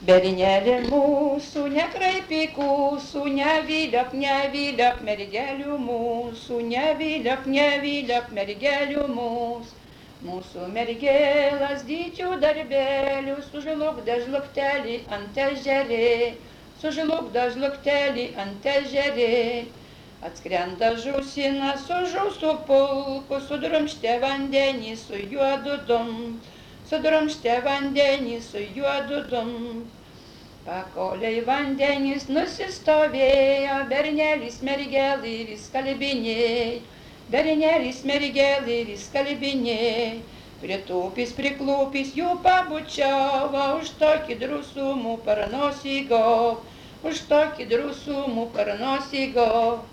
Berinėlė mūsų, nekraipyk ūsų, nevyliok, nevyliok mergelių mūsų, nevyliok, nevyliok mergelių mūsų. Mūsų mergėlas didžių darbelių, sužlugda žlugtelį ant ežerė, sužlugda žlugtelį ant ežerė. Atskrenda žūsina su žūsų pulku, sudrumštė vandenį su juodu dumpt, sudrumštė vandenį su juodu dumpt. Pakoliai vandenys nusistovėjo, bernelis mergelį vis kalbinėj, bernelis mergelį vis kalbinėj. Pritūpis priklūpis jų pabučiavo, už tokį drusumų per nosį gov, už tokį drusumų per nosį gov.